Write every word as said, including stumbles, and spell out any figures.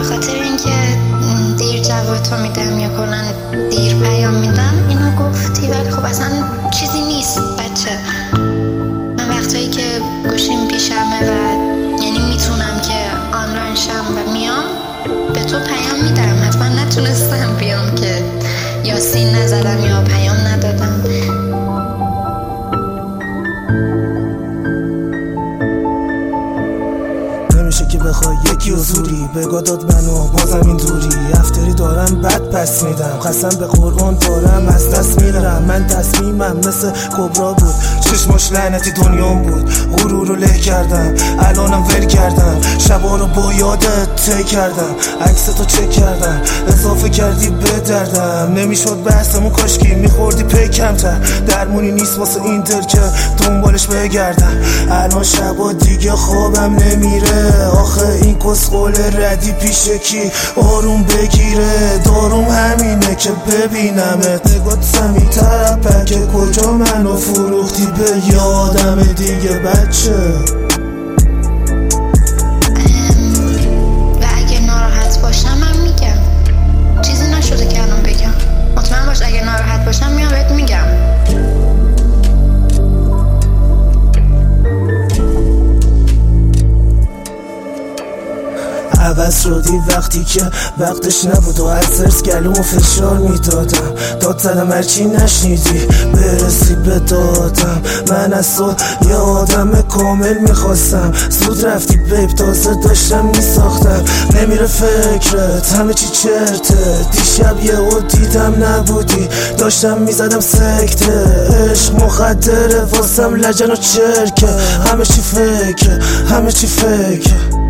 به خاطر اینکه دیر جواب تو میدم یا کلا دیر پیام میدم اینو گفتی، ولی خب اصلا چیزی نیست بچه. من وقتایی که گوشیم پیشمه و یعنی میتونم که آنلاین شم و میام به تو پیام میدم. حتما نتونستم بیام که یا سین نزدم یا پیام ندادم. نمیشه که بخوای یکی حضوری بگا داد منو بازم این دوری. افتری دارم بد پس میدم، قسم به قرآن دارم از دست میرم. من تصمیمم مثل کبرا بود، چشماش لعنتی دنیام بود. غرور رو له کردم الانم ول کردم، شبا رو با یادت ته کردم. عکس تو چک کردم اضافه کردی به دردم. نمیشد بحثمون کاشکی میخوردی پی کمتر. درمونی نیست واسه این دل که دنبالش بگردم. الان شبا دیگه خوابم نمیره، آخه این کسخول ردی پیشه کی آروم بگیره. داروم همینه که ببینمت نگات سمی ترپه که کجا منو فروختی به یادم دیگه بچه. و اگه ناراحت باشم من میگم، چیزی نشده که الان بگم. مطمئن باش اگه ناراحت باشم میام بهت میگم. عوض شدی وقتی که وقتش نبود و از سرس گلومو فشار میدادم. داد زدم هرچی نشنیدی برسی به دادم. من از تو یه آدم کامل میخواستم، زود رفتی بیب تازه داشتم میساختم. نمیره فکرت همه چی چرته، دیشب یه او دیدم نبودی داشتم میزدم سکته. عشق مخدره واسم لجن و چرکه، همه چی فکره همه چی فکره.